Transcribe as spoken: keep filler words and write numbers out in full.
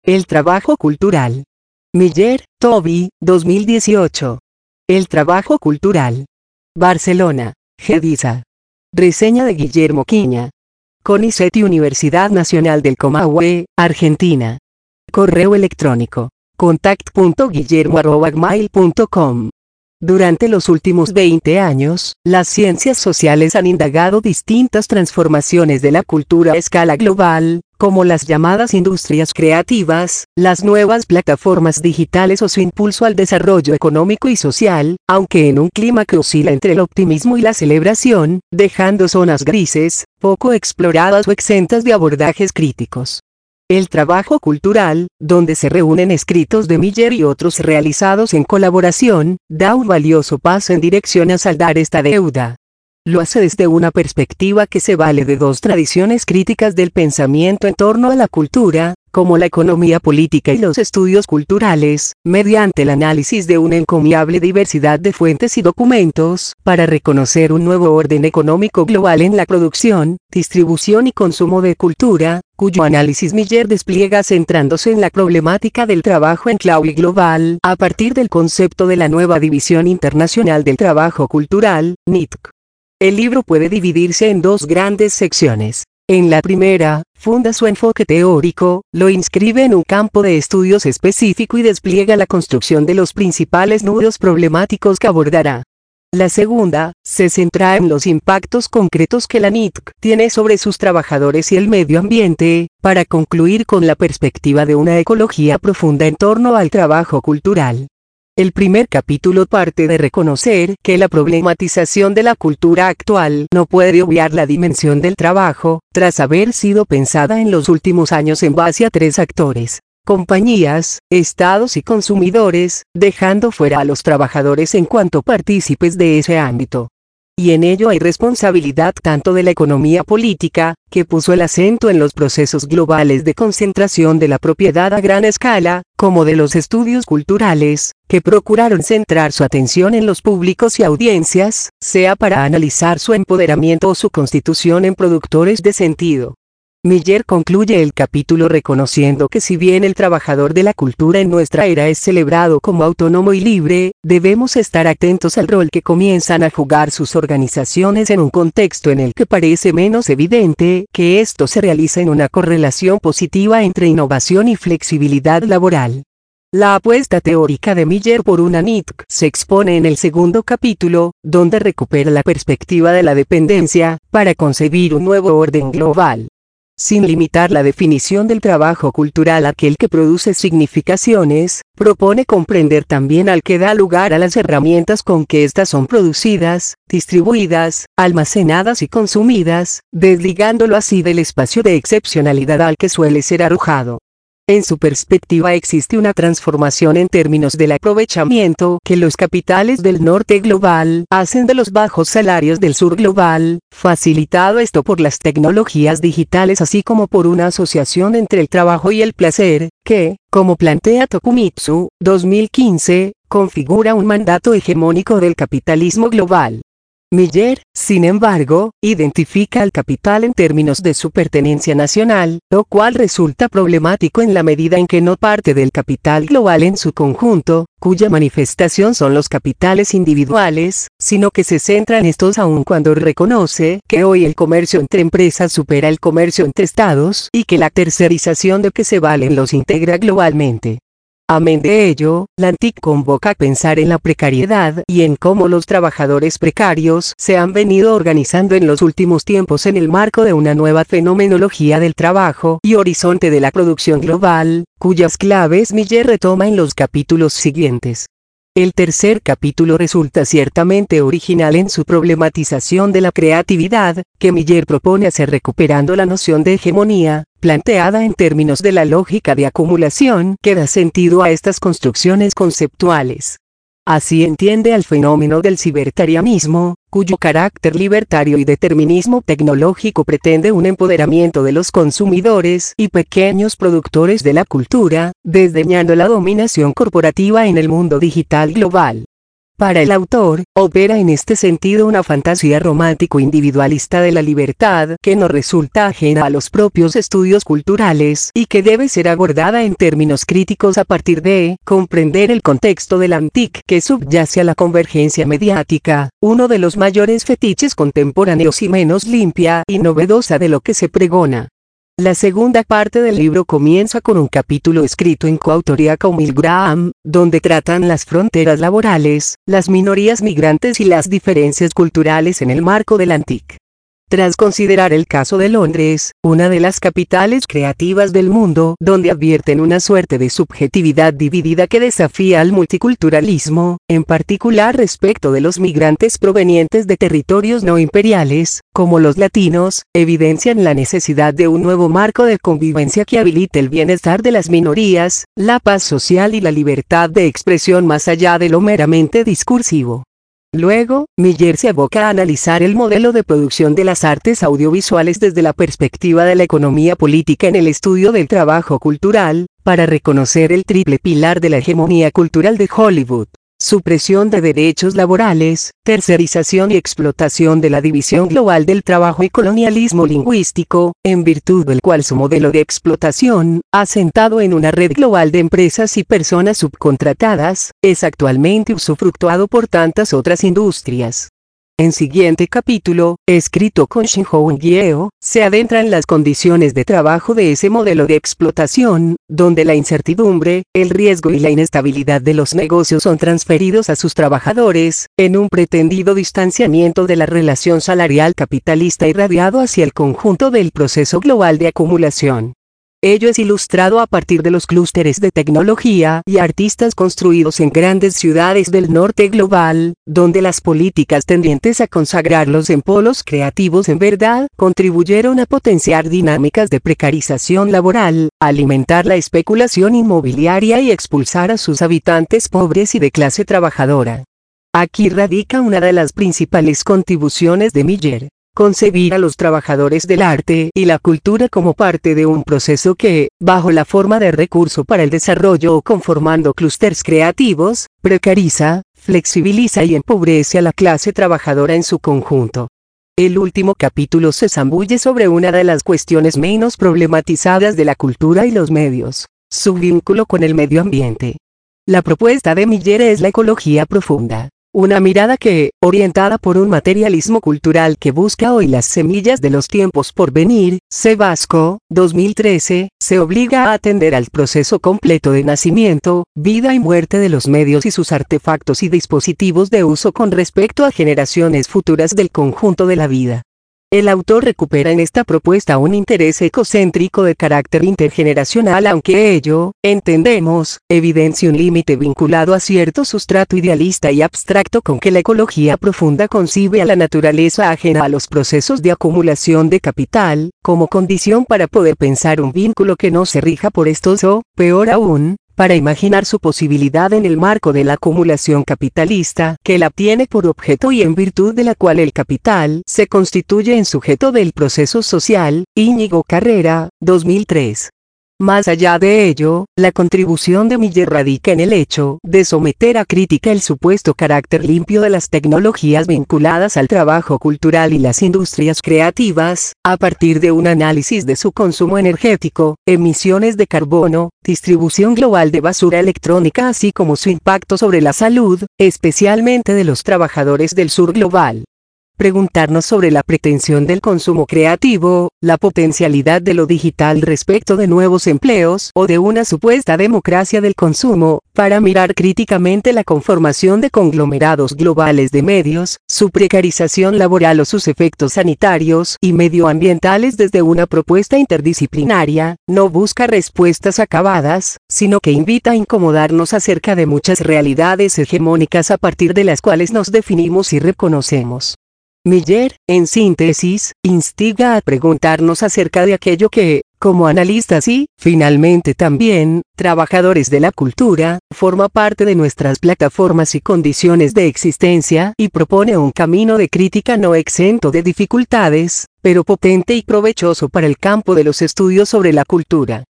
El trabajo cultural. Miller, Toby, dos mil dieciocho. El trabajo cultural. Barcelona, Gedisa. Reseña de Guillermo Quiña. CONICET, Universidad Nacional del Comahue, Argentina. Correo electrónico: contact punto guillermo arroba gmail punto com. Durante los últimos veinte años, las ciencias sociales han indagado distintas transformaciones de la cultura a escala global, como las llamadas industrias creativas, las nuevas plataformas digitales o su impulso al desarrollo económico y social, aunque en un clima que oscila entre el optimismo y la celebración, dejando zonas grises, poco exploradas o exentas de abordajes críticos. El trabajo cultural, donde se reúnen escritos de Miller y otros realizados en colaboración, da un valioso paso en dirección a saldar esta deuda. Lo hace desde una perspectiva que se vale de dos tradiciones críticas del pensamiento en torno a la cultura, como la economía política y los estudios culturales, mediante el análisis de una encomiable diversidad de fuentes y documentos, para reconocer un nuevo orden económico global en la producción, distribución y consumo de cultura, cuyo análisis Miller despliega centrándose en la problemática del trabajo en clave global, a partir del concepto de la nueva División Internacional del Trabajo Cultural, N I T C. El libro puede dividirse en dos grandes secciones. En la primera, funda su enfoque teórico, lo inscribe en un campo de estudios específico y despliega la construcción de los principales nudos problemáticos que abordará. La segunda, se centra en los impactos concretos que la N I T C tiene sobre sus trabajadores y el medio ambiente, para concluir con la perspectiva de una ecología profunda en torno al trabajo cultural. El primer capítulo parte de reconocer que la problematización de la cultura actual no puede obviar la dimensión del trabajo, tras haber sido pensada en los últimos años en base a tres actores: compañías, estados y consumidores, dejando fuera a los trabajadores en cuanto partícipes de ese ámbito. Y en ello hay responsabilidad tanto de la economía política, que puso el acento en los procesos globales de concentración de la propiedad a gran escala, como de los estudios culturales, que procuraron centrar su atención en los públicos y audiencias, sea para analizar su empoderamiento o su constitución en productores de sentido. Miller concluye el capítulo reconociendo que si bien el trabajador de la cultura en nuestra era es celebrado como autónomo y libre, debemos estar atentos al rol que comienzan a jugar sus organizaciones en un contexto en el que parece menos evidente que esto se realiza en una correlación positiva entre innovación y flexibilidad laboral. La apuesta teórica de Miller por una N I T C se expone en el segundo capítulo, donde recupera la perspectiva de la dependencia, para concebir un nuevo orden global. Sin limitar la definición del trabajo cultural a aquel que produce significaciones, propone comprender también al que da lugar a las herramientas con que éstas son producidas, distribuidas, almacenadas y consumidas, desligándolo así del espacio de excepcionalidad al que suele ser arrojado. En su perspectiva existe una transformación en términos del aprovechamiento que los capitales del norte global hacen de los bajos salarios del sur global, facilitado esto por las tecnologías digitales así como por una asociación entre el trabajo y el placer, que, como plantea Tokumitsu, dos mil quince, configura un mandato hegemónico del capitalismo global. Miller, sin embargo, identifica al capital en términos de su pertenencia nacional, lo cual resulta problemático en la medida en que no parte del capital global en su conjunto, cuya manifestación son los capitales individuales, sino que se centra en estos aun cuando reconoce que hoy el comercio entre empresas supera el comercio entre estados y que la tercerización de que se valen los integra globalmente. Amén de ello, la N T I C convoca a pensar en la precariedad y en cómo los trabajadores precarios se han venido organizando en los últimos tiempos en el marco de una nueva fenomenología del trabajo y horizonte de la producción global, cuyas claves Miller retoma en los capítulos siguientes. El tercer capítulo resulta ciertamente original en su problematización de la creatividad, que Miller propone hacer recuperando la noción de hegemonía, planteada en términos de la lógica de acumulación que da sentido a estas construcciones conceptuales. Así entiende al fenómeno del cibertarianismo, cuyo carácter libertario y determinismo tecnológico pretende un empoderamiento de los consumidores y pequeños productores de la cultura, desdeñando la dominación corporativa en el mundo digital global. Para el autor, opera en este sentido una fantasía romántico-individualista de la libertad que no resulta ajena a los propios estudios culturales y que debe ser abordada en términos críticos a partir de comprender el contexto del antic que subyace a la convergencia mediática, uno de los mayores fetiches contemporáneos y menos limpia y novedosa de lo que se pregona. La segunda parte del libro comienza con un capítulo escrito en coautoría con Milgram, donde tratan las fronteras laborales, las minorías migrantes y las diferencias culturales en el marco del antic. Tras considerar el caso de Londres, una de las capitales creativas del mundo, donde advierten una suerte de subjetividad dividida que desafía al multiculturalismo, en particular respecto de los migrantes provenientes de territorios no imperiales, como los latinos, evidencian la necesidad de un nuevo marco de convivencia que habilite el bienestar de las minorías, la paz social y la libertad de expresión más allá de lo meramente discursivo. Luego, Miller se aboca a analizar el modelo de producción de las artes audiovisuales desde la perspectiva de la economía política en el estudio del trabajo cultural, para reconocer el triple pilar de la hegemonía cultural de Hollywood: supresión de derechos laborales, tercerización y explotación de la división global del trabajo y colonialismo lingüístico, en virtud del cual su modelo de explotación, asentado en una red global de empresas y personas subcontratadas, es actualmente usufructuado por tantas otras industrias. En siguiente capítulo, escrito con Shinhou Yeo, se adentra en las condiciones de trabajo de ese modelo de explotación, donde la incertidumbre, el riesgo y la inestabilidad de los negocios son transferidos a sus trabajadores, en un pretendido distanciamiento de la relación salarial capitalista irradiado hacia el conjunto del proceso global de acumulación. Ello es ilustrado a partir de los clústeres de tecnología y artistas construidos en grandes ciudades del norte global, donde las políticas tendientes a consagrarlos en polos creativos en verdad contribuyeron a potenciar dinámicas de precarización laboral, alimentar la especulación inmobiliaria y expulsar a sus habitantes pobres y de clase trabajadora. Aquí radica una de las principales contribuciones de Miller: concebir a los trabajadores del arte y la cultura como parte de un proceso que, bajo la forma de recurso para el desarrollo o conformando clústeres creativos, precariza, flexibiliza y empobrece a la clase trabajadora en su conjunto. El último capítulo se zambulle sobre una de las cuestiones menos problematizadas de la cultura y los medios: su vínculo con el medio ambiente. La propuesta de Miller es la ecología profunda. Una mirada que, orientada por un materialismo cultural que busca hoy las semillas de los tiempos por venir, Sebasco, dos mil trece, se obliga a atender al proceso completo de nacimiento, vida y muerte de los medios y sus artefactos y dispositivos de uso con respecto a generaciones futuras del conjunto de la vida. El autor recupera en esta propuesta un interés ecocéntrico de carácter intergeneracional, aunque ello, entendemos, evidencia un límite vinculado a cierto sustrato idealista y abstracto con que la ecología profunda concibe a la naturaleza ajena a los procesos de acumulación de capital, como condición para poder pensar un vínculo que no se rija por estos o, peor aún, para imaginar su posibilidad en el marco de la acumulación capitalista, que la tiene por objeto y en virtud de la cual el capital se constituye en sujeto del proceso social. Íñigo Carrera, dos mil tres. Más allá de ello, la contribución de Miller radica en el hecho de someter a crítica el supuesto carácter limpio de las tecnologías vinculadas al trabajo cultural y las industrias creativas, a partir de un análisis de su consumo energético, emisiones de carbono, distribución global de basura electrónica, así como su impacto sobre la salud, especialmente de los trabajadores del sur global. Preguntarnos sobre la pretensión del consumo creativo, la potencialidad de lo digital respecto de nuevos empleos o de una supuesta democracia del consumo, para mirar críticamente la conformación de conglomerados globales de medios, su precarización laboral o sus efectos sanitarios y medioambientales desde una propuesta interdisciplinaria, no busca respuestas acabadas, sino que invita a incomodarnos acerca de muchas realidades hegemónicas a partir de las cuales nos definimos y reconocemos. Miller, en síntesis, instiga a preguntarnos acerca de aquello que, como analistas y, finalmente también, trabajadores de la cultura, forma parte de nuestras plataformas y condiciones de existencia, y propone un camino de crítica no exento de dificultades, pero potente y provechoso para el campo de los estudios sobre la cultura.